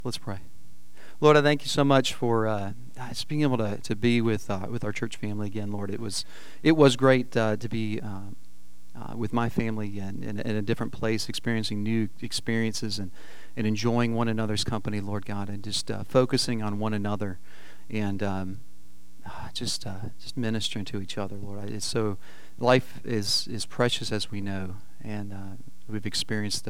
Let's pray. Lord, I thank you so much for just being able to be with our church family again, Lord. It was great to be with my family and in a different place, experiencing new experiences and enjoying one another's company, Lord God, and just focusing on one another and just ministering to each other, Lord. It's so life is precious, as we know, and we've experienced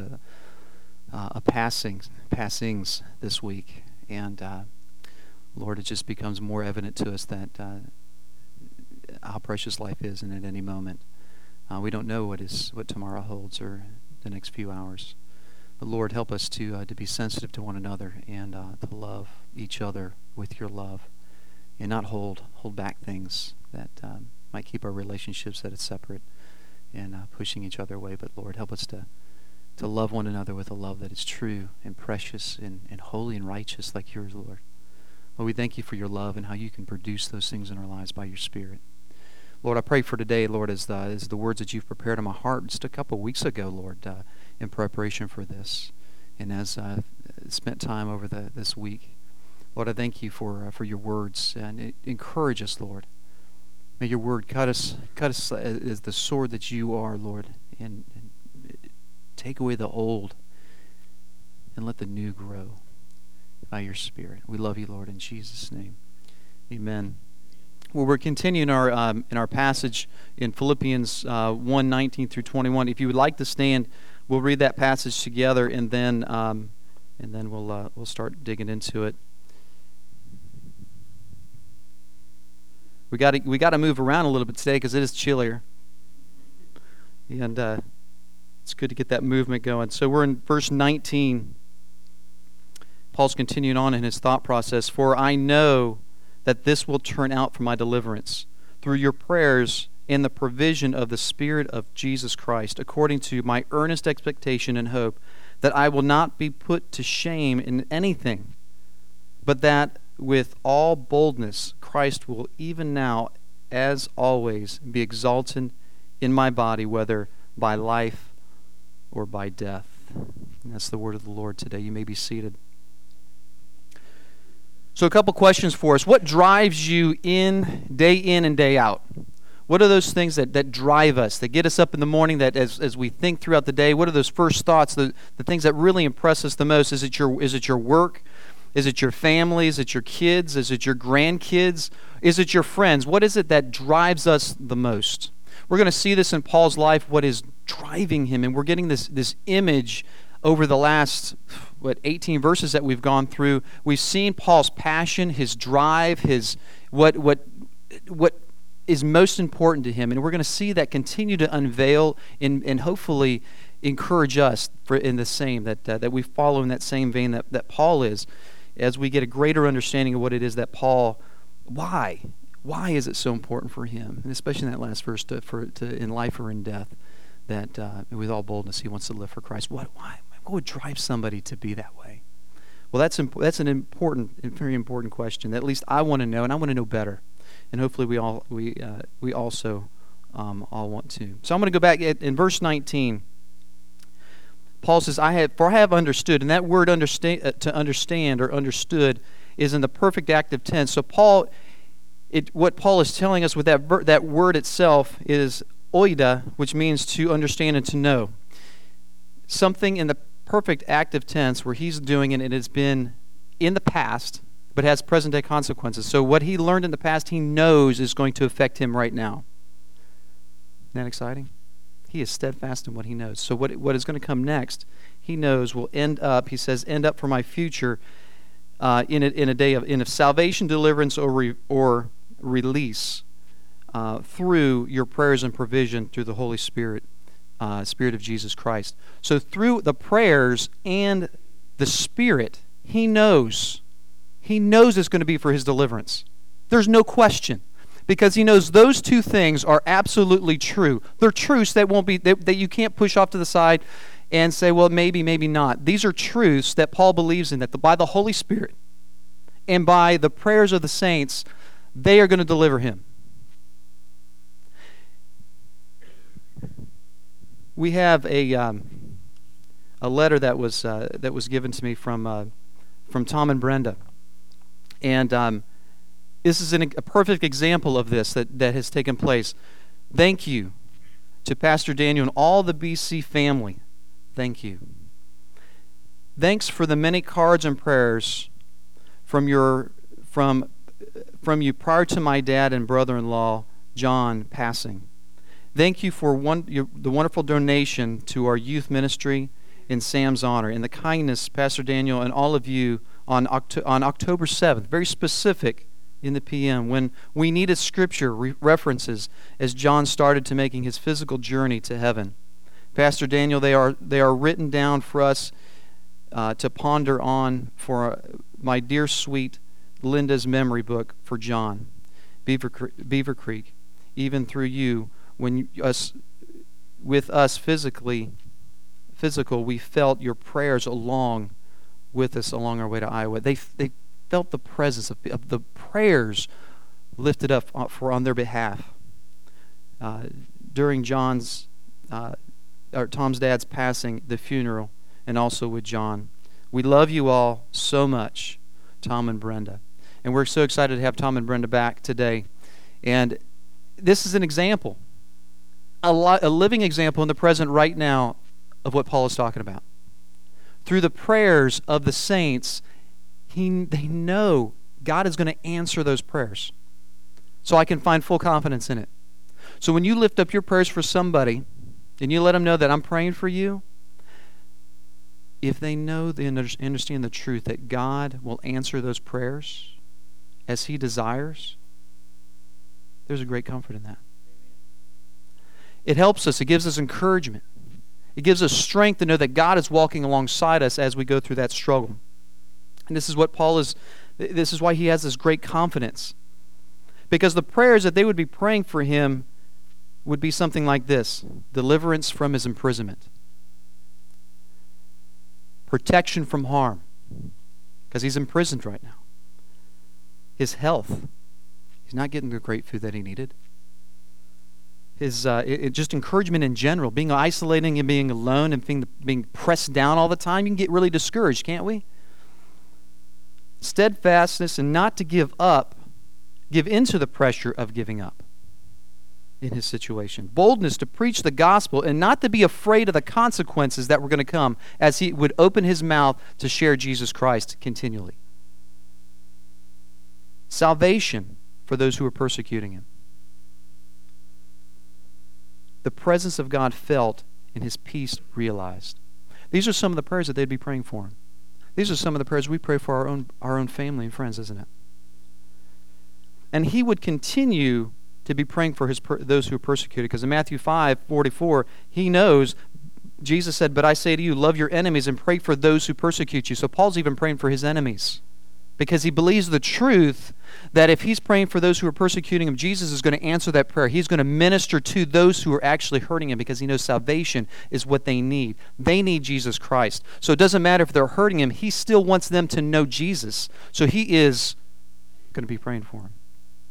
passings this week, and Lord, it just becomes more evident to us that how precious life is, and at any moment we don't know what tomorrow holds or the next few hours. But Lord, help us to be sensitive to one another and to love each other with your love, and not hold back things that might keep our relationships that it's separate and pushing each other away. But Lord, help us to love one another with a love that is true and precious and holy and righteous like yours, Lord. Lord, we thank you for your love and how you can produce those things in our lives by your Spirit. Lord, I pray for today, Lord, as the words that you've prepared in my heart just a couple of weeks ago, Lord, in preparation for this, and as I spent time over this week. Lord, I thank you for your words, and encourage us, Lord. May your word cut us as the sword that you are, Lord, and take away the old and let the new grow by your Spirit. We love you, Lord, in Jesus' name. Amen. Well, we're continuing in our passage in Philippians 1:19 through 21. If you would like to stand, we'll read that passage together, and then we'll start digging into it. We got to move around a little bit today because it is chillier, and it's good to get that movement going. So we're in verse 19. Paul's continuing on in his thought process. For I know that this will turn out for my deliverance through your prayers and the provision of the Spirit of Jesus Christ, according to my earnest expectation and hope that I will not be put to shame in anything, but that with all boldness Christ will even now, as always, be exalted in my body, whether by life or by death. And that's the word of the Lord today. You may be seated. So a couple questions for us. What drives you in and day out? What are those things that drive us, that get us up in the morning, that as we think throughout the day, what are those first thoughts, the things that really impress us the most? Is it your work? Is it your family? Is it your kids? Is it your grandkids? Is it your friends? What is it that drives us the most? We're going to see this in Paul's life, what is driving him, and we're getting this image over the last 18 verses that we've gone through. We've seen Paul's passion, his drive, his what is most important to him, and we're going to see that continue to unveil and hopefully encourage us in the same that we follow in that same vein that Paul is, as we get a greater understanding of what it is that Paul, why is it so important for him, and especially in that last verse, to in life or in death, that with all boldness he wants to live for Christ. Why? What would drive somebody to be that way? Well, that's an important, very important question that at least I want to know, and I want to know better, and hopefully we also all want to. So I'm going to go back in verse 19. Paul says, I have understood, and that word to understand or understood is in the perfect active tense. So what Paul is telling us with that word itself is oida, which means to understand and to know. Something in the perfect active tense where he's doing it, and it has been in the past, but has present-day consequences. So what he learned in the past, he knows is going to affect him right now. Isn't that exciting? He is steadfast in what he knows. So what is going to come next, he knows will end up, he says, end up for my future in a day of salvation, deliverance, or release through your prayers and provision through the Holy Spirit, Spirit of Jesus Christ. So through the prayers and the Spirit, he knows it's going to be for his deliverance. There's no question. Because he knows those two things are absolutely true. They're truths that you can't push off to the side and say, well, maybe not. These are truths that Paul believes in, that by the Holy Spirit and by the prayers of the saints, they are going to deliver him. We have a letter that was given to me from from Tom and Brenda. And this is a perfect example of this that has taken place. Thank you to Pastor Daniel and all the BC family. Thank you. Thanks for the many cards and prayers from you prior to my dad and brother-in-law John passing. Thank you for the wonderful donation to our youth ministry in Sam's honor, and the kindness, Pastor Daniel, and all of you on October 7th, very specific in the PM, when we needed scripture references as John started to making his physical journey to heaven. Pastor Daniel, they are written down for us to ponder on for my dear sweet Linda's memory book for John, Beaver Creek, even through you. When with us physical, we felt your prayers along with us along our way to Iowa. They felt the presence of the prayers lifted up on their behalf during Tom's dad's passing, the funeral, and also with John. We love you all so much, Tom and Brenda, and we're so excited to have Tom and Brenda back today. And this is an example. A living example in the present right now of what Paul is talking about. Through the prayers of the saints, they know God is going to answer those prayers. So I can find full confidence in it. So when you lift up your prayers for somebody, and you let them know that I'm praying for you, if they know, they understand the truth that God will answer those prayers as He desires, there's a great comfort in that. It helps us. It gives us encouragement. It gives us strength to know that God is walking alongside us as we go through that struggle. And this is why he has this great confidence. Because the prayers that they would be praying for him would be something like this: deliverance from his imprisonment, protection from harm, because he's imprisoned right now, his health, he's not getting the great food that he needed, his just encouragement in general, being isolating and being alone and being pressed down all the time. You can get really discouraged, can't we? Steadfastness and not to give into the pressure of giving up in his situation. Boldness to preach the gospel and not to be afraid of the consequences that were going to come as he would open his mouth to share Jesus Christ continually. Salvation for those who are persecuting him. The presence of God felt and his peace realized. These are some of the prayers that they'd be praying for him. These are some of the prayers we pray for our own family and friends, isn't it? And he would continue to be praying for those who are persecuted, because in Matthew 5:44, he knows, Jesus said, "But I say to you, love your enemies and pray for those who persecute you." So Paul's even praying for his enemies, because he believes the truth that if he's praying for those who are persecuting him, Jesus is going to answer that prayer. He's going to minister to those who are actually hurting him, because he knows salvation is what they need. They need Jesus Christ. So it doesn't matter if they're hurting him. He still wants them to know Jesus. So he is going to be praying for him.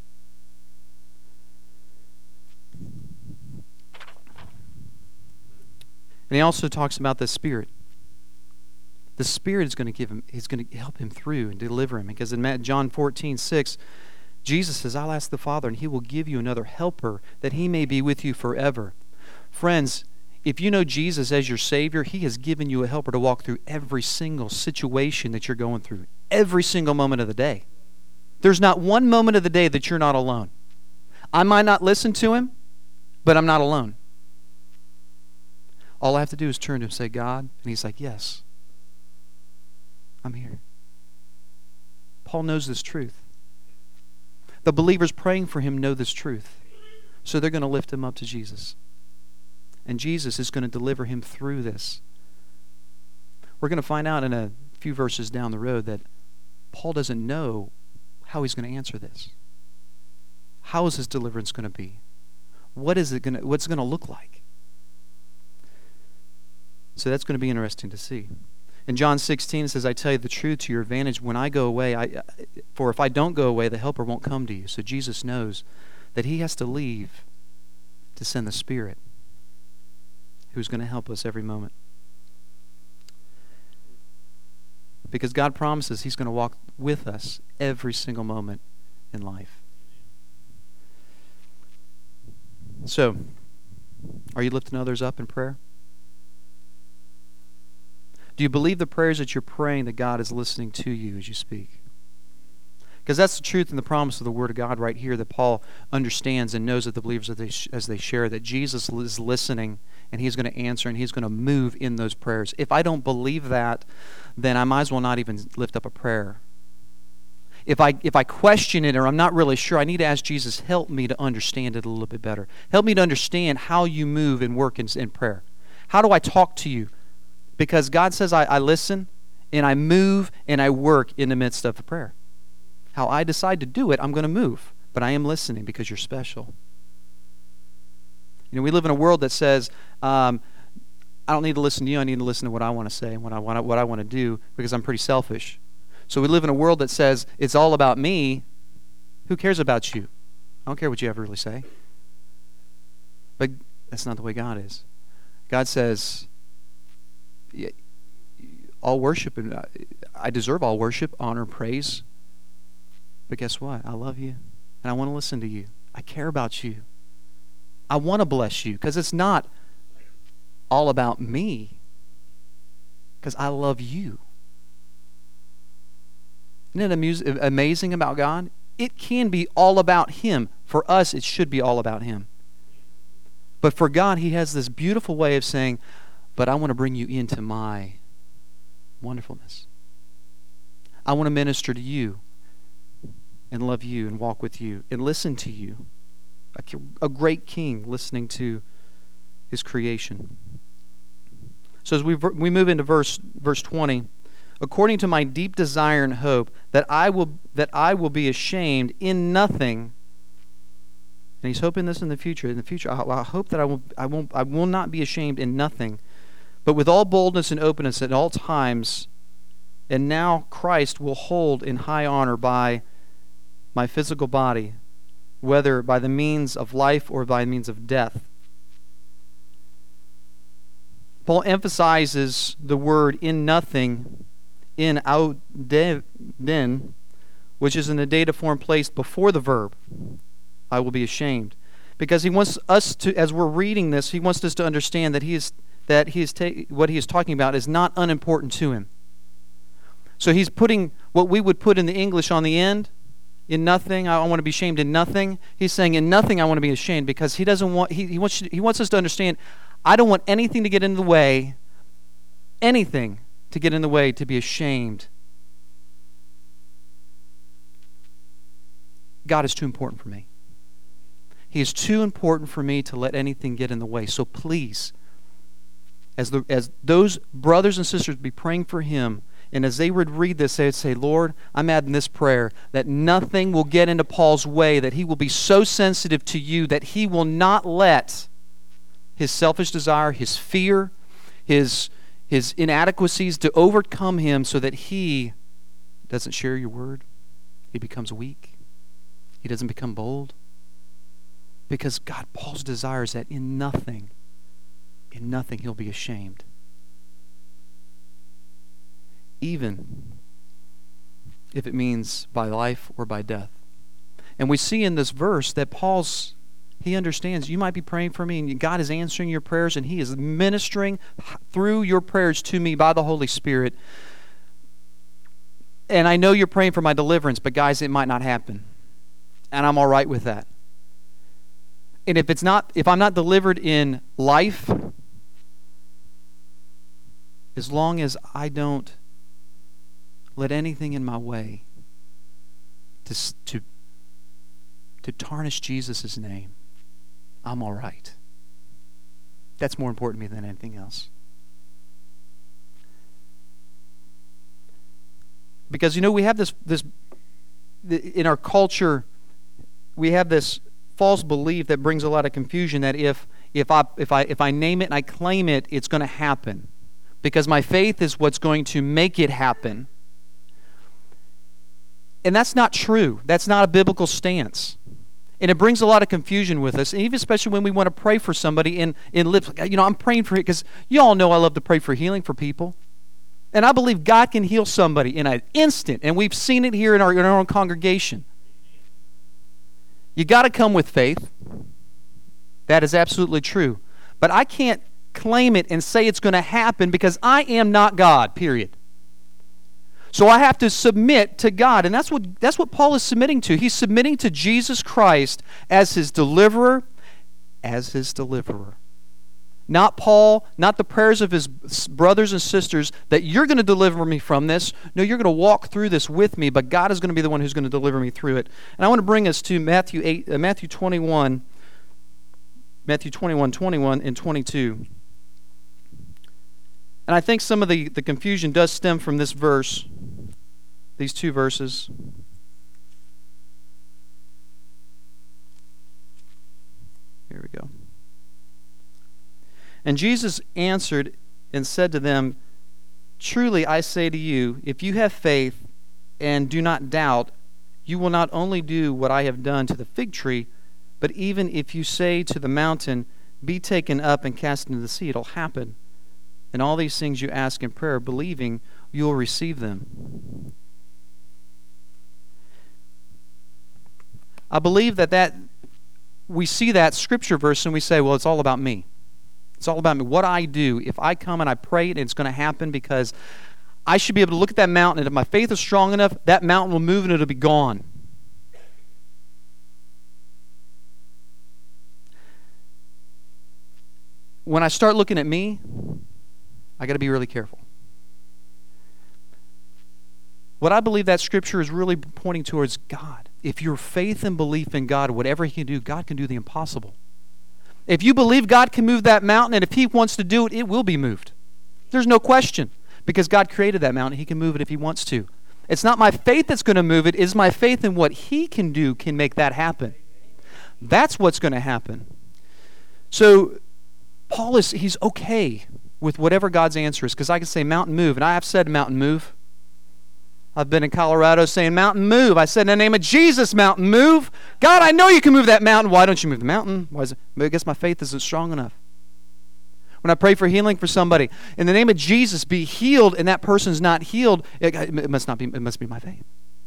And he also talks about the Spirit. The Spirit is going to help him through and deliver him. Because in John 14:6, Jesus says, "I'll ask the Father, and he will give you another helper, that he may be with you forever." Friends, if you know Jesus as your Savior, he has given you a helper to walk through every single situation that you're going through, every single moment of the day. There's not one moment of the day that you're not alone. I might not listen to him, but I'm not alone. All I have to do is turn to him and say, "God," and he's like, "Yes, I'm here." Paul knows this truth. The believers praying for him know this truth. So they're going to lift him up to Jesus. And Jesus is going to deliver him through this. We're going to find out in a few verses down the road that Paul doesn't know how he's going to answer this. How is his deliverance going to be? What's it going to look like? So that's going to be interesting to see. In John 16, it says, "I tell you the truth to your advantage. When I go away, for if I don't go away, the helper won't come to you." So Jesus knows that he has to leave to send the Spirit, who's going to help us every moment. Because God promises He's going to walk with us every single moment in life. So, are you lifting others up in prayer? Do you believe the prayers that you're praying that God is listening to you as you speak? Because that's the truth and the promise of the Word of God right here that Paul understands and knows that the believers as they share, that Jesus is listening and He's going to answer and He's going to move in those prayers. If I don't believe that, then I might as well not even lift up a prayer. If I question it or I'm not really sure, I need to ask Jesus, help me to understand it a little bit better. Help me to understand how you move and work in prayer. How do I talk to you? Because God says I listen and I move and I work in the midst of a prayer. How I decide to do it, I'm going to move. But I am listening because you're special. You know, we live in a world that says, I don't need to listen to you. I need to listen to what I want to say and what I want to do because I'm pretty selfish. So we live in a world that says it's all about me. Who cares about you? I don't care what you ever really say. But that's not the way God is. God says, all worship, and I deserve all worship, honor, praise. But guess what? I love you, and I want to listen to you. I care about you. I want to bless you, because it's not all about me, because I love you. Isn't it amazing about God? It can be all about Him. For us, it should be all about Him. But for God, He has this beautiful way of saying, but I want to bring you into my wonderfulness. I want to minister to you and love you and walk with you and listen to you. A great king listening to his creation. So as we move into verse 20, according to my deep desire and hope that I will be ashamed in nothing. And he's hoping this in the future. In the future, I hope that I will not be ashamed in nothing, but with all boldness and openness at all times. And now Christ will hold in high honor by my physical body, whether by the means of life or by means of death. Paul emphasizes the word in nothing, in auden, which is in the dative form placed before the verb, I will be ashamed. Because he wants us to, as we're reading this, he wants us to understand that what he is talking about is not unimportant to him. So he's putting what we would put in the English on the end, in nothing, I want to be ashamed in nothing. He's saying in nothing I want to be ashamed, because he doesn't want he wants us to understand, I don't want anything to get in the way, to be ashamed. God is too important for me. He is too important for me to let anything get in the way. So please, as those brothers and sisters be praying for him, and as they would read this, they would say, Lord, I'm adding this prayer, that nothing will get into Paul's way, that he will be so sensitive to you that he will not let his selfish desire, his fear, his inadequacies to overcome him, so that he doesn't share your word. He becomes weak. He doesn't become bold. Because Paul's desire is that in nothing he'll be ashamed. Even if it means by life or by death. And we see in this verse that he understands, you might be praying for me and God is answering your prayers and He is ministering through your prayers to me by the Holy Spirit. And I know you're praying for my deliverance, but guys, it might not happen. And I'm all right with that. And if I'm not delivered in life, as long as I don't let anything in my way to tarnish Jesus' name, I'm all right. That's more important to me than anything else. Because, we have this in our culture, we have this false belief that brings a lot of confusion, that if I name it and I claim it, it's going to happen. Because my faith is what's going to make it happen. And that's not true. That's not a biblical stance. And it brings a lot of confusion with us, and even especially when we want to pray for somebody in lips. I'm praying for it, because you all know I love to pray for healing for people. And I believe God can heal somebody in an instant. And we've seen it here in our own congregation. You got to come with faith. That is absolutely true. But I can't claim it and say it's going to happen because I am not God, period. So I have to submit to God. And that's what Paul is submitting to. He's submitting to Jesus Christ as his deliverer, Not Paul, not the prayers of his brothers and sisters that you're going to deliver me from this. No, you're going to walk through this with me, but God is going to be the one who's going to deliver me through it. And I want to bring us to Matthew 21, 21 and 22. And I think some of the confusion does stem from this verse, these two verses. Here we go. And Jesus answered and said to them, "Truly I say to you, if you have faith and do not doubt, you will not only do what I have done to the fig tree, but even if you say to the mountain, 'Be taken up and cast into the sea,' it'll happen. And all these things you ask in prayer, believing, you will receive them." I believe that we see that scripture verse and we say, well, it's all about me. It's all about me. What I do, if I come and I pray it, it's going to happen because I should be able to look at that mountain, and if my faith is strong enough, that mountain will move and it'll be gone. When I start looking at me, I got to be really careful. What I believe that scripture is really pointing towards God. If your faith and belief in God, whatever He can do, God can do the impossible. If you believe God can move that mountain, and if He wants to do it, it will be moved. There's no question. Because God created that mountain, He can move it if He wants to. It's not my faith that's going to move it. It's my faith in what He can do can make that happen. That's what's going to happen. So Paul he's okay with whatever God's answer is. Because I can say mountain move, and I have said mountain move. I've been in Colorado saying mountain move. I said in the name of Jesus, mountain move. God, I know you can move that mountain. Why don't you move the mountain? Why is it? I guess my faith isn't strong enough. When I pray for healing for somebody, in the name of Jesus, be healed, and that person's not healed, it must not be. It must be my faith,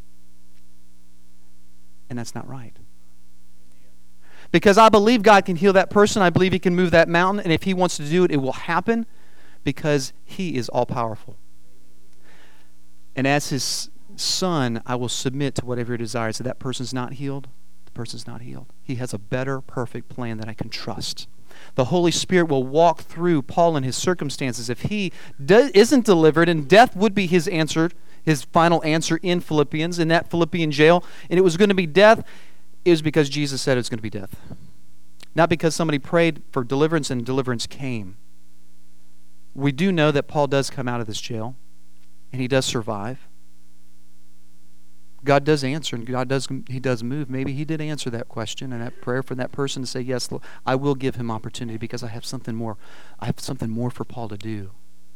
and that's not right. Because I believe God can heal that person. I believe He can move that mountain, and if He wants to do it, it will happen, because He is all powerful. And as His Son, I will submit to whatever He desires. If that person's not healed, the person's not healed. He has a better, perfect plan that I can trust. The Holy Spirit will walk through Paul and his circumstances. If he isn't delivered, and death would be his answer, his final answer in Philippians, in that Philippian jail, and it was going to be death, it was because Jesus said it was going to be death. Not because somebody prayed for deliverance and deliverance came. We do know that Paul does come out of this jail, and he does survive. God does answer, and He does move. Maybe He did answer that question and that prayer for that person to say, yes, Lord, I will give him opportunity because I have something more. I have something more for Paul to do.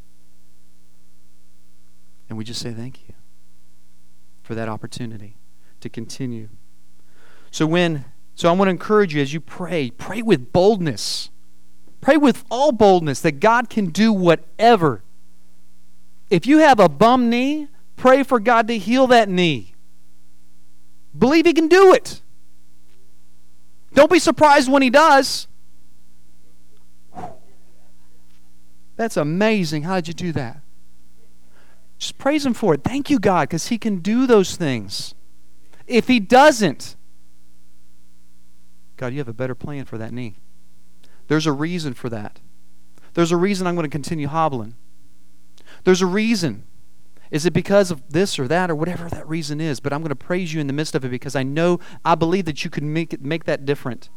And we just say thank you for that opportunity to continue. So I want to encourage you as you pray with boldness. Pray with all boldness that God can do whatever. If you have a bum knee, pray for God to heal that knee. Believe He can do it. Don't be surprised when He does. That's amazing. How did you do that? Just praise Him for it. Thank you, God, because He can do those things. If He doesn't, God, you have a better plan for that knee. There's a reason for that. There's a reason I'm going to continue hobbling. There's a reason. Is it because of this or that or whatever that reason is? But I'm going to praise You in the midst of it because I believe that You can make that different.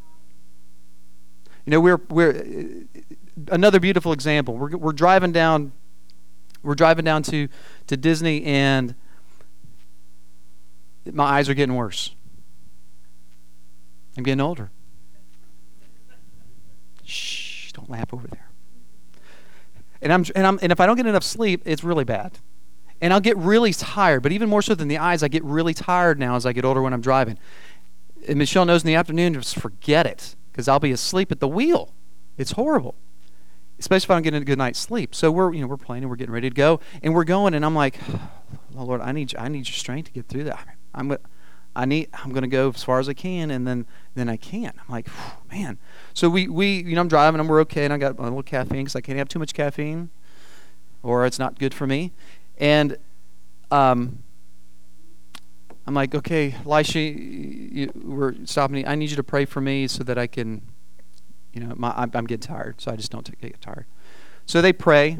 You know, we're another beautiful example. We're driving down to Disney, and my eyes are getting worse. I'm getting older. Shh! Don't laugh over there. And if I don't get enough sleep, it's really bad. And I'll get really tired, but even more so than the eyes, I get really tired now as I get older when I'm driving. And Michelle knows in the afternoon, just forget it, because I'll be asleep at the wheel. It's horrible. especially if I don't get a good night's sleep. So we're playing and we're getting ready to go, and we're going, and I'm like, oh, Lord, I need your strength to get through that. I'm going to go as far as I can, and then I can't. I'm like, man. So I'm driving, and we're okay, and I got a little caffeine because I can't have too much caffeine, or it's not good for me. And I'm like, okay, Elisha, we're stopping. I need you to pray for me so that I can, I'm getting tired, so I just don't get tired. So they pray,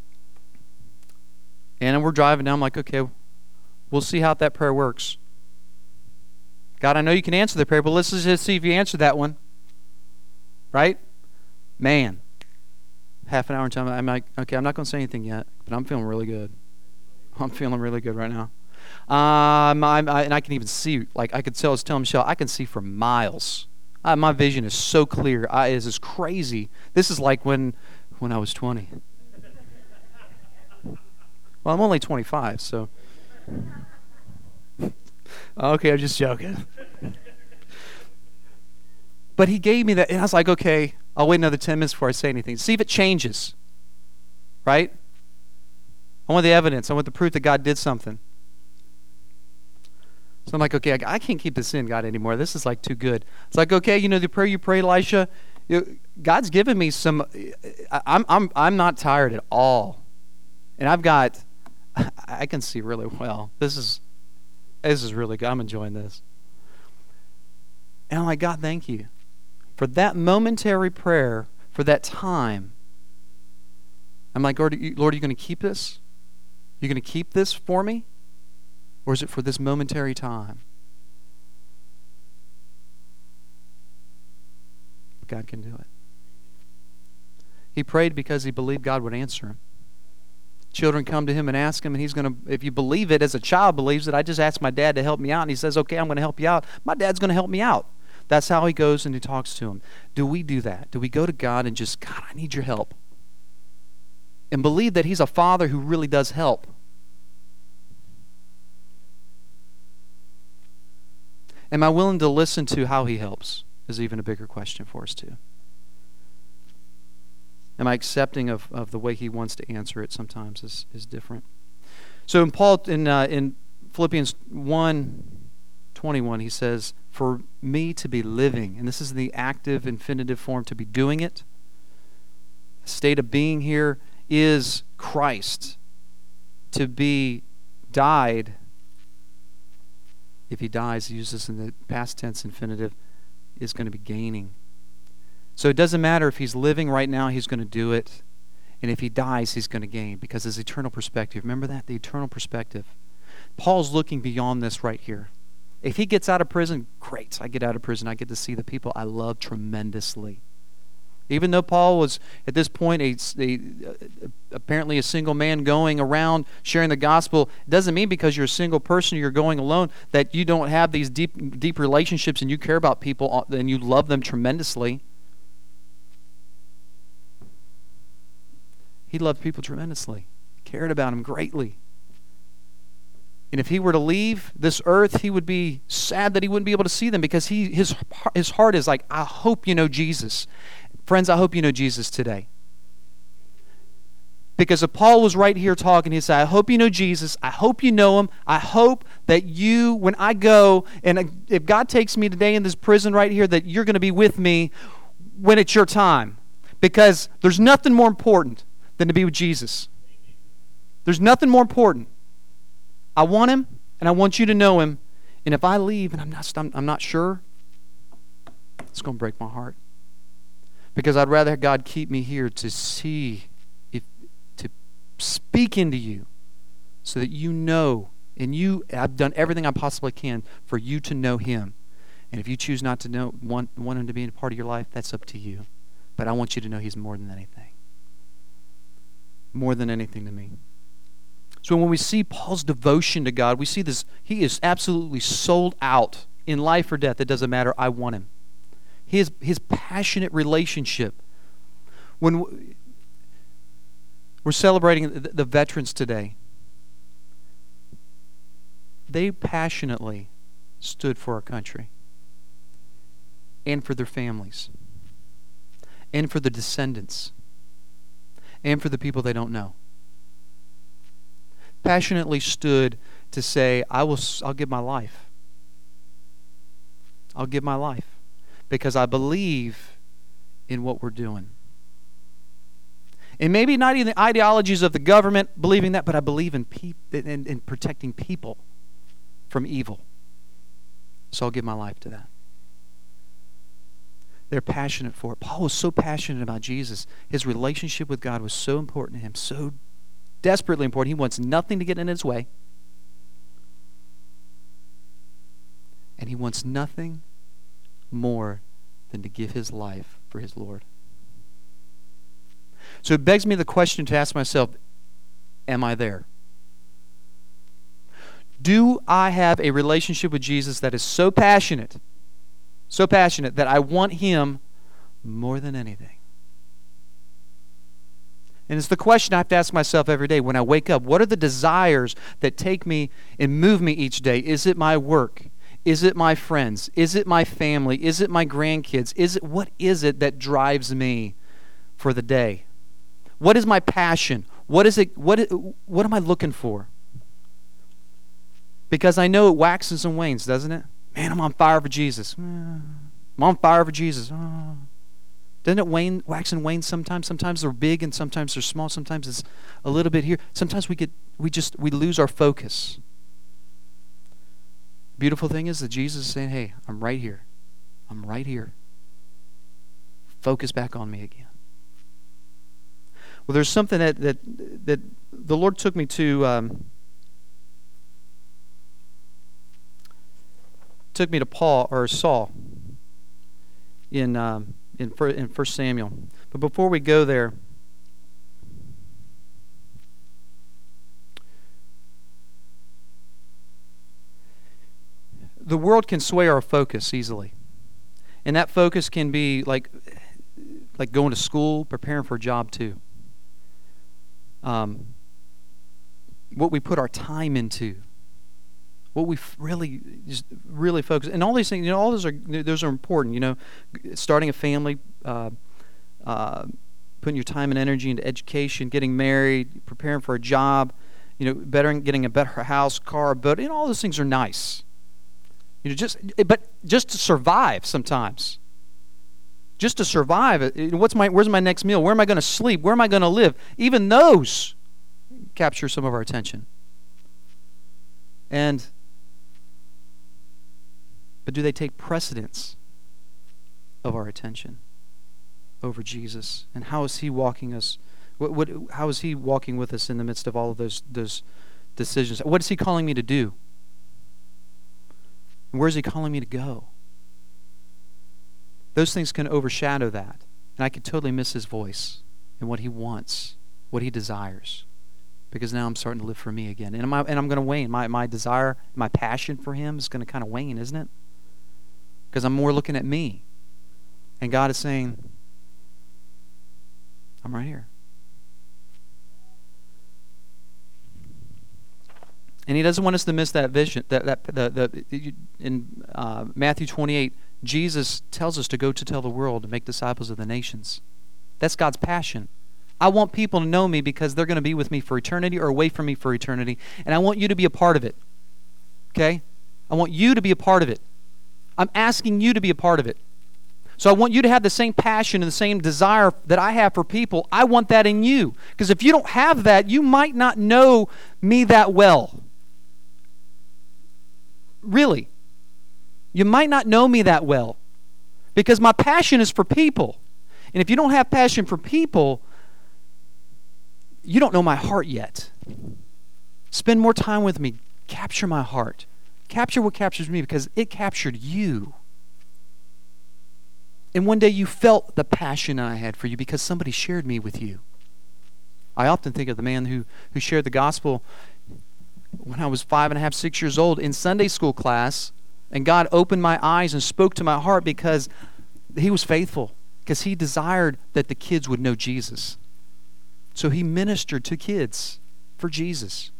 and we're driving down. I'm like, okay, we'll see how that prayer works. God, I know you can answer the prayer, but let's just see if you answer that one. Right? Man. Half an hour in time, I'm like, okay, I'm not going to say anything yet, but I'm feeling really good. I'm feeling really good right now. And I can even see, like I was telling Michelle, I can see for miles. My vision is so clear. It is crazy. This is like when I was 20. Well, I'm only 25, so. Okay, I'm just joking. But he gave me that, and I was like, okay, I'll wait another 10 minutes before I say anything. See if it changes. Right? I want the evidence. I want the proof that God did something. So I'm like, okay, I can't keep this in, God, anymore. This is like too good. It's like, okay, the prayer you pray, Elisha, God's given me some. I'm not tired at all, and I can see really well. This is really good. I'm enjoying this. And I'm like, God, thank you for that momentary prayer, for that time. I'm like, Lord, are you going to keep this? You're going to keep this for me? Or is it for this momentary time? God can do it. He prayed because he believed God would answer him. Children come to him and ask him, and he's going to, if you believe it, as a child believes it, I just asked my dad to help me out, and he says, okay, I'm going to help you out. My dad's going to help me out. That's how he goes and he talks to him. Do we do that? Do we go to God and just, God, I need your help? And believe that he's a father who really does help. Am I willing to listen to how he helps? Is even a bigger question for us too. Am I accepting of the way he wants to answer it? Sometimes is different. So in Philippians 1:21, he says, for me to be living, and this is the active infinitive form, to be doing it. The state of being here is Christ. To be died, if he dies, he uses in the past tense infinitive, is going to be gaining. So it doesn't matter if he's living right now, he's going to do it. And if he dies, he's going to gain, because his eternal perspective. Remember that? The eternal perspective. Paul's looking beyond this right here. If he gets out of prison, great. I get out of prison. I get to see the people I love tremendously. Even though Paul was, at this point, apparently a single man going around sharing the gospel, it doesn't mean because you're a single person, you're going alone, that you don't have these deep relationships and you care about people and you love them tremendously. He loved people tremendously, cared about them greatly. And if he were to leave this earth, he would be sad that he wouldn't be able to see them, because his heart is like, I hope you know Jesus. Friends, I hope you know Jesus today. Because if Paul was right here talking, he'd say, I hope you know Jesus. I hope you know him. I hope that you, when I go, and if God takes me today in this prison right here, that you're going to be with me when it's your time. Because there's nothing more important than to be with Jesus. There's nothing more important. I want him, and I want you to know him. And if I leave and I'm not sure, it's going to break my heart. Because I'd rather God keep me here to see, to speak into you, so that you know, and I've done everything I possibly can for you to know him. And if you choose not to want him to be a part of your life, that's up to you. But I want you to know he's more than anything. More than anything to me. So when we see Paul's devotion to God, we see this, he is absolutely sold out in life or death. It doesn't matter, I want him. His passionate relationship. When we're celebrating the veterans today, they passionately stood for our country and for their families and for the descendants. and for the people they don't know. Passionately stood to say, I'll give my life. I'll give my life because I believe in what we're doing. And maybe not even the ideologies of the government believing that, but I believe in protecting people from evil. So I'll give my life to that. They're passionate for it. Paul was so passionate about Jesus. His relationship with God was so important to him, so desperately important. He wants nothing to get in his way. And he wants nothing more than to give his life for his Lord. So it begs me the question to ask myself, am I there? Do I have a relationship with Jesus that is so passionate that I want him more than anything? And it's the question I have to ask myself every day when I wake up. What are the desires that take me and move me each day? Is it my work? Is it my friends? Is it my family? Is it my grandkids? What is it that drives me for the day? What is my passion? What is it? What am I looking for? Because I know it waxes and wanes, doesn't it? Man, I'm on fire for Jesus. I'm on fire for Jesus. Doesn't it wax and wane sometimes? Sometimes they're big and sometimes they're small. Sometimes it's a little bit here. Sometimes we lose our focus. Beautiful thing is that Jesus is saying, hey, I'm right here. I'm right here. Focus back on me again. Well, there's something that the Lord took me to Saul in 1 Samuel. But before we go there, the world can sway our focus easily. And that focus can be like going to school, preparing for a job too. What we put our time into, what we really focus, and all these things, all those are important. Starting a family, putting your time and energy into education, getting married, preparing for a job, getting a better house, car, boat, all those things are nice. But just to survive sometimes. Just to survive, where's my next meal? Where am I going to sleep? Where am I going to live? Even those capture some of our attention. But do they take precedence of our attention over Jesus? And how is he walking us? How is he walking with us in the midst of all of those decisions? What is he calling me to do? Where is he calling me to go? Those things can overshadow that. And I could totally miss his voice and what he wants, what he desires. Because now I'm starting to live for me again. And I'm going to wane. My desire, my passion for him is going to kind of wane, isn't it? Because I'm more looking at me. And God is saying, I'm right here. And he doesn't want us to miss that vision. In Matthew 28, Jesus tells us to go to tell the world, to make disciples of the nations. That's God's passion. I want people to know me because they're going to be with me for eternity or away from me for eternity. And I want you to be a part of it. Okay? I want you to be a part of it. I'm asking you to be a part of it. So I want you to have the same passion and the same desire that I have for people. I want that in you. Because if you don't have that, you might not know me that well. Really. You might not know me that well. Because my passion is for people. And if you don't have passion for people, you don't know my heart yet. Spend more time with me. Capture my heart. Capture what captures me because it captured you. And one day you felt the passion I had for you because somebody shared me with you. I often think of the man who shared the gospel when I was 5.5, 6 years old in Sunday school class, and God opened my eyes and spoke to my heart because he was faithful, because he desired that the kids would know Jesus. So he ministered to kids for Jesus.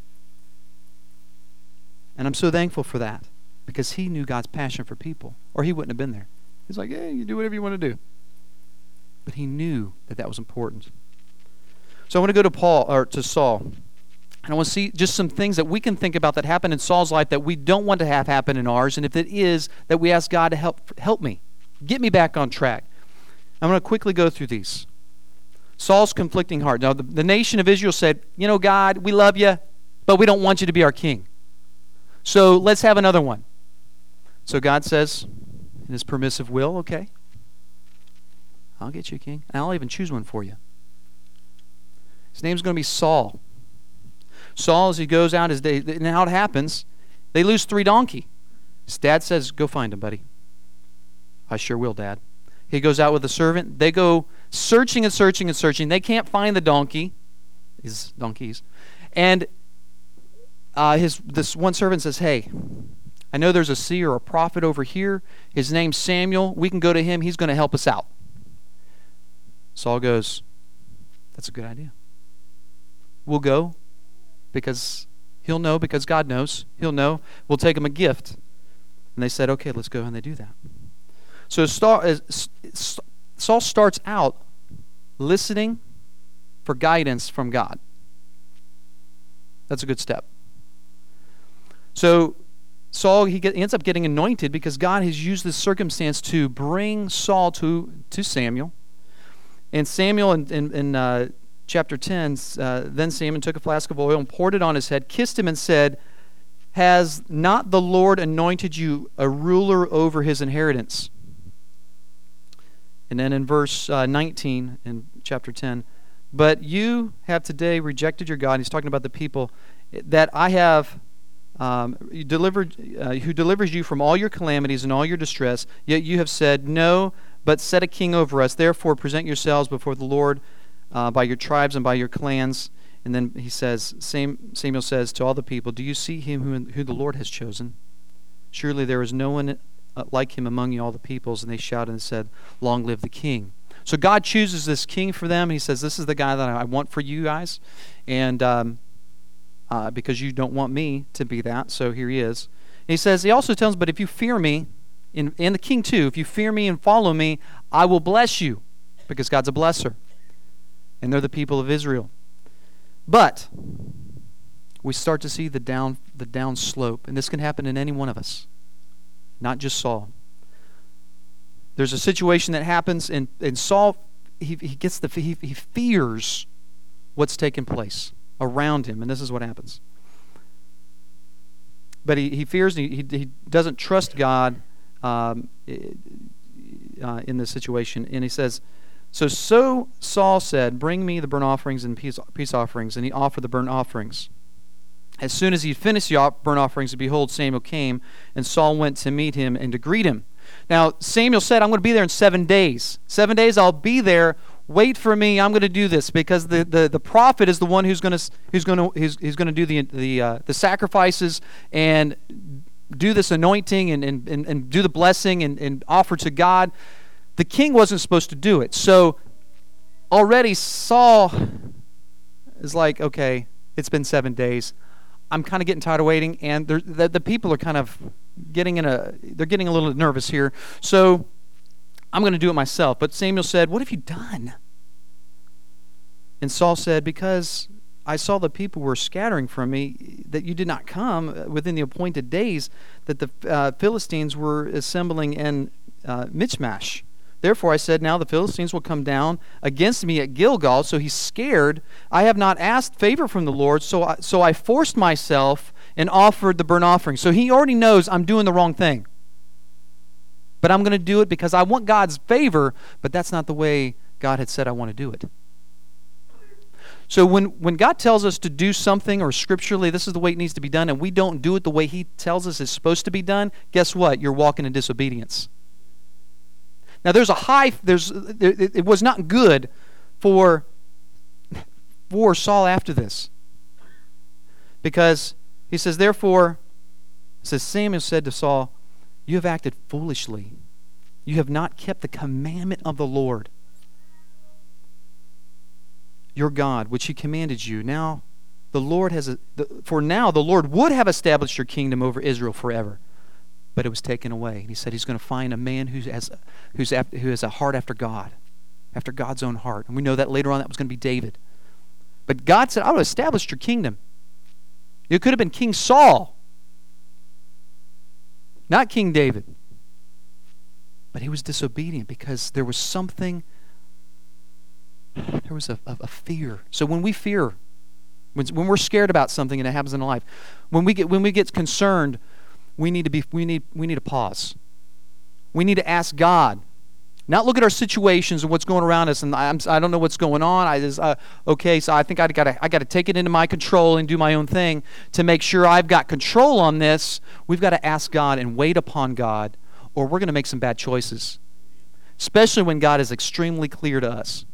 And I'm so thankful for that because he knew God's passion for people, or he wouldn't have been there. He's like, hey, you do whatever you want to do. But he knew that was important. So I want to go to Saul. And I want to see just some things that we can think about that happened in Saul's life that we don't want to have happen in ours. And if it is, that we ask God to help me. Get me back on track. I'm going to quickly go through these. Saul's conflicting heart. Now, the nation of Israel said, God, we love you, but we don't want you to be our king. So let's have another one. So God says, in his permissive will, okay, I'll get you a king. And I'll even choose one for you. His name's going to be Saul. Saul, as he goes out his day, and how it happens, they lose 3 donkeys. His dad says, go find them, buddy. I sure will, Dad. He goes out with a servant. They go searching and searching and searching. They can't find the donkey. His donkeys. And this one servant says, hey, I know there's a seer or a prophet over here. His name's Samuel. We can go to him. He's going to help us out. Saul goes, that's a good idea. We'll go because he'll know, because God knows. He'll know. We'll take him a gift. And they said, okay, let's go. And they do that. So Saul starts out listening for guidance from God. That's a good step. So Saul, he ends up getting anointed because God has used this circumstance to bring Saul to Samuel. And Samuel in chapter 10, then Samuel took a flask of oil and poured it on his head, kissed him and said, has not the Lord anointed you a ruler over his inheritance? And then in verse 19 in chapter 10, but you have today rejected your God. He's talking about the people that I have who delivers you from all your calamities and all your distress. Yet you have said, no, but set a king over us. Therefore present yourselves before the Lord by your tribes and by your clans. And then he says, Samuel says to all the people, do you see him who the Lord has chosen? Surely there is no one like him among you all the peoples. And they shouted and said, long live the king. So God chooses this king for them. He says, this is the guy that I want for you guys. And because you don't want me to be that, so here he is. And he also tells them, but if you fear me, and the king too, if you fear me and follow me, I will bless you, because God's a blesser. And they're the people of Israel. But we start to see the down slope, and this can happen in any one of us, not just Saul. There's a situation that happens, and Saul, he fears what's taking place around him, and this is what happens. But he fears, and he doesn't trust God in this situation, and he says, so Saul said, bring me the burnt offerings and peace offerings, and he offered the burnt offerings. As soon as he finished the burnt offerings, behold, Samuel came, and Saul went to meet him and to greet him. Now, Samuel said, I'm going to be there in 7 days. 7 days I'll be there. Wait for me. I'm going to do this, because the prophet is the one who's going to do the sacrifices and do this anointing and do the blessing and offer to God. The king wasn't supposed to do it. So already Saul is like, okay, it's been 7 days. I'm kind of getting tired of waiting, and the people are kind of getting a little nervous here. So I'm going to do it myself. But Samuel said, what have you done? And Saul said, because I saw the people were scattering from me, that you did not come within the appointed days, that the Philistines were assembling in Michmash. Therefore I said, now the Philistines will come down against me at Gilgal. So he's scared. I have not asked favor from the Lord, so I forced myself and offered the burnt offering. So he already knows I'm doing the wrong thing. But I'm going to do it because I want God's favor, but that's not the way God had said I want to do it. So when God tells us to do something, or scripturally this is the way it needs to be done, and we don't do it the way he tells us it's supposed to be done, guess what? You're walking in disobedience. Now it was not good for Saul after this. Because he says, therefore, Samuel said to Saul, you have acted foolishly. You have not kept the commandment of the Lord, your God, which he commanded you. Now the Lord the Lord would have established your kingdom over Israel forever. But it was taken away. And he said he's going to find a man who has a heart after God, after God's own heart. And we know that later on that was going to be David. But God said, I will establish your kingdom. It could have been King Saul, not King David. But he was disobedient because there was something, there was a fear. So when we fear, when we're scared about something and it happens in our life, when we get concerned, we need to pause. We need to ask God, not look at our situations and what's going around us. And I don't know what's going on. Okay, so I think I got to take it into my control and do my own thing to make sure I've got control on this. We've got to ask God and wait upon God, or we're going to make some bad choices, especially when God is extremely clear to us.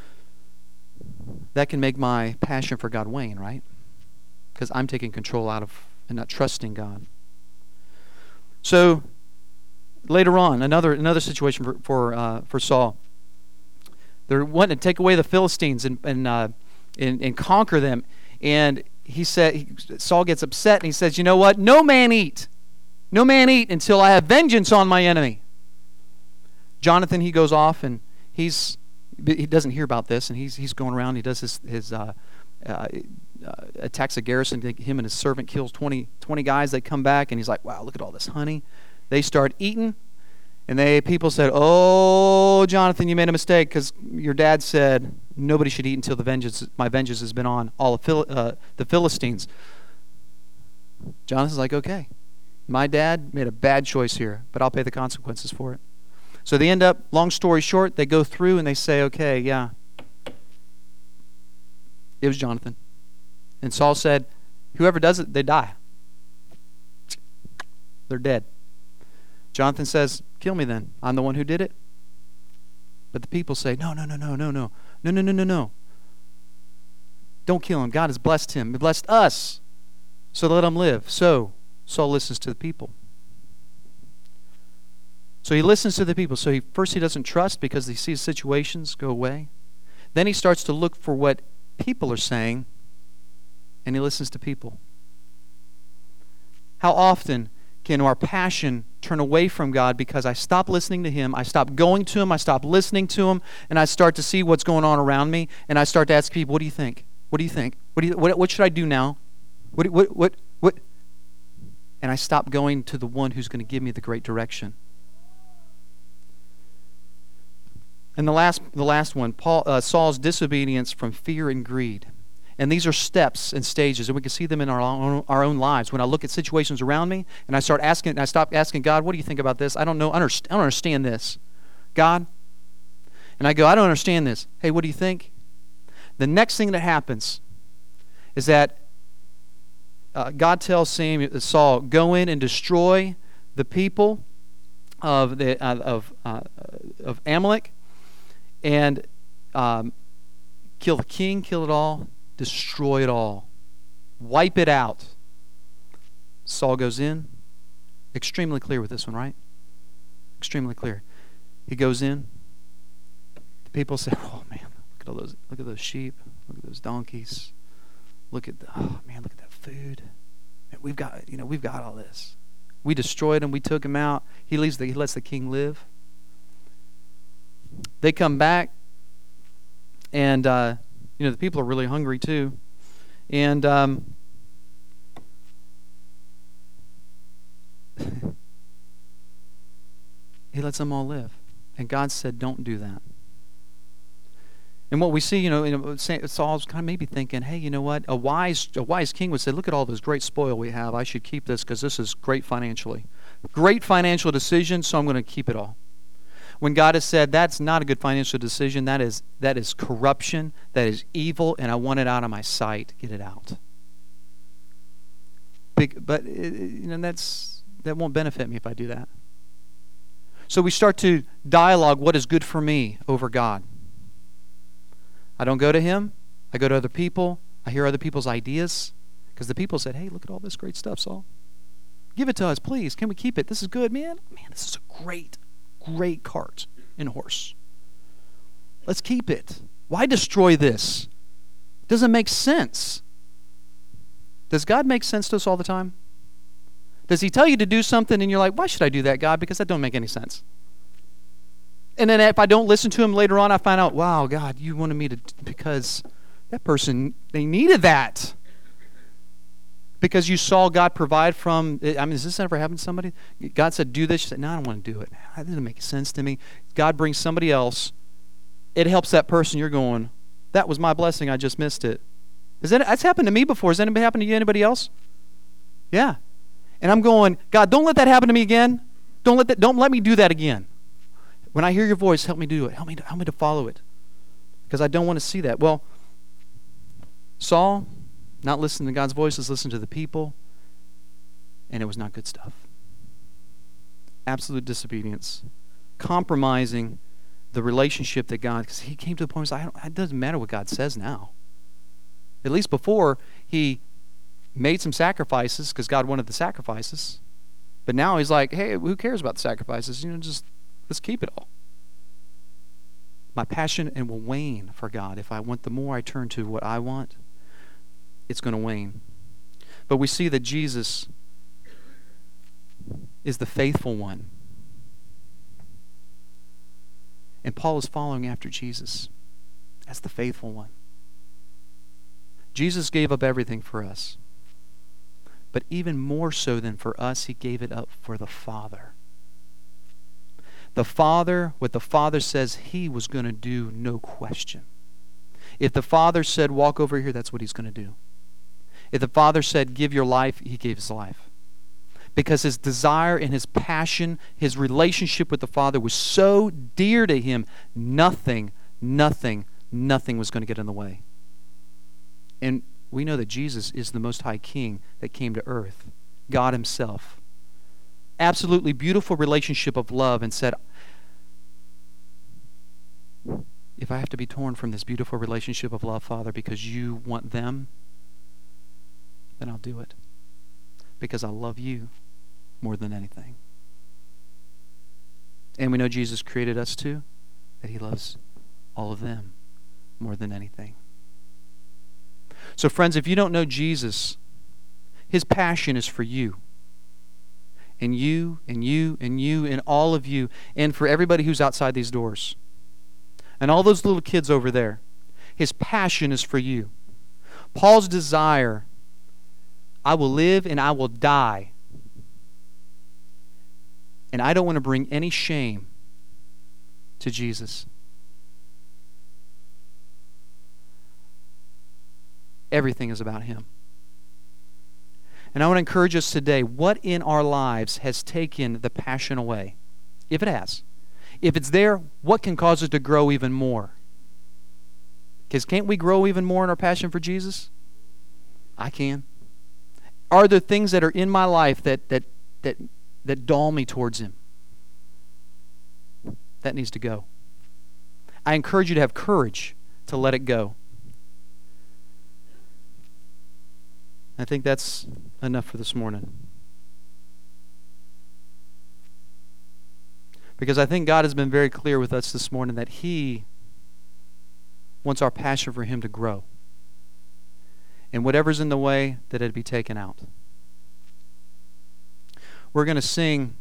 That can make my passion for God wane, right? Because I'm taking control out of and not trusting God. So later on, another situation for Saul. They're wanting to take away the Philistines and conquer them. And Saul gets upset and he says, "You know what? No man eat until I have vengeance on my enemy." Jonathan, he goes off and he doesn't hear about this, and he's going around. He does his attacks a garrison. Him and his servant kills 20 guys. They come back and he's like, "Wow, look at all this honey." They start eating, and people said, "Oh, Jonathan, you made a mistake because your dad said nobody should eat until my vengeance has been on all of the Philistines." Jonathan's like, "Okay, my dad made a bad choice here, but I'll pay the consequences for it." So they end up, long story short, they go through and they say, "Okay, yeah, it was Jonathan." And Saul said, "Whoever does it, they die. They're dead." Jonathan says, "Kill me then. I'm the one who did it." But the people say, No. Don't kill him. God has blessed him. He blessed us. So let him live. So Saul listens to the people. So he listens to the people. So first he doesn't trust because he sees situations go away. Then he starts to look for what people are saying, and he listens to people. How often can our passion turn away from God because I stop listening to Him, I stop going to Him, I stop listening to Him, and I start to see what's going on around me, and I start to ask people, "What do you think? What do you think? What should I do now? What?" And I stop going to the one who's going to give me the great direction. And the last one, Saul's disobedience from fear and greed. And these are steps and stages, and we can see them in our own lives. When I look at situations around me, and I stop asking God, "What do you think about this? I don't know. I don't understand this, God." And I go, "I don't understand this. Hey, what do you think?" The next thing that happens is that God tells Saul, "Go in and destroy the people of Amalek, and kill the king, kill it all, destroy it all, wipe it out." Saul goes in, extremely clear with this one, right? Extremely clear. He goes in. The people say, "Oh man, look at those sheep, look at those donkeys, look at that food. Man, we've got all this. We destroyed him. We took him out. He lets the king live." They come back, and the people are really hungry too, and he lets them all live. And God said, "Don't do that." And what we see, Saul's kind of maybe thinking, "Hey, you know what? A wise king would say, look at all this great spoil we have. I should keep this because this is great financially. Great financial decision, so I'm going to keep it all." When God has said, that's not a good financial decision, that is corruption, that is evil, and I want it out of my sight. Get it out. But that won't benefit me if I do that. So we start to dialogue what is good for me over God. I don't go to Him. I go to other people. I hear other people's ideas. Because the people said, "Hey, look at all this great stuff, Saul. Give it to us, please. Can we keep it? This is good, man. This is a great cart and horse. Let's keep it. Why destroy this? It doesn't make sense." Does God make sense to us all the time? Does He tell you to do something and you're like, "Why should I do that, God? Because that don't make any sense." And then if I don't listen to Him later on, I find out, "Wow, God, you wanted me to, because That person, they needed that. Because you saw God provide from, has this ever happened to somebody? God said, do this. You said, no, I don't want to do it. That doesn't make sense to me. God brings somebody else. It helps that person. You're going, that was my blessing. I just missed it. That's happened to me before. Has anybody happened to anybody else? Yeah. And I'm going, God, don't let that happen to me again. Don't let me do that again. When I hear your voice, help me do it. Help me to follow it. Because I don't want to see that. Well, Saul, not listening to God's voices, listened to the people, and it was not good stuff. Absolute disobedience. Compromising the relationship that God, because he came to the point where it doesn't matter what God says now. At least before, he made some sacrifices because God wanted the sacrifices. But now he's like, hey, who cares about the sacrifices? Just let's keep it all. My passion will wane for God. If I want, the more I turn to what I want, it's going to wane. But we see that Jesus is the faithful one. And Paul is following after Jesus as the faithful one. Jesus gave up everything for us. But even more so than for us, he gave it up for the Father. The Father, what the Father says he was going to do, no question. If the Father said, walk over here, that's what he's going to do. If the Father said, give your life, he gave his life. Because his desire and his passion, his relationship with the Father was so dear to him, nothing was going to get in the way. And we know that Jesus is the Most High King that came to earth, God himself. Absolutely beautiful relationship of love, and said, if I have to be torn from this beautiful relationship of love, Father, because you want them, then I'll do it. Because I love you more than anything. And we know Jesus created us too, that he loves all of them more than anything. So friends, if you don't know Jesus, his passion is for you. And you, and you, and you, and all of you, and for everybody who's outside these doors. And all those little kids over there. His passion is for you. Paul's desire, I will live and I will die. And I don't want to bring any shame to Jesus. Everything is about him. And I want to encourage us today, what in our lives has taken the passion away? If it has. If it's there, what can cause it to grow even more? Because can't we grow even more in our passion for Jesus? I can. Are there things that are in my life that dull me towards him? That needs to go. I encourage you to have courage to let it go. I think that's enough for this morning. Because I think God has been very clear with us this morning that he wants our passion for him to grow. And whatever's in the way, that it be taken out. We're going to sing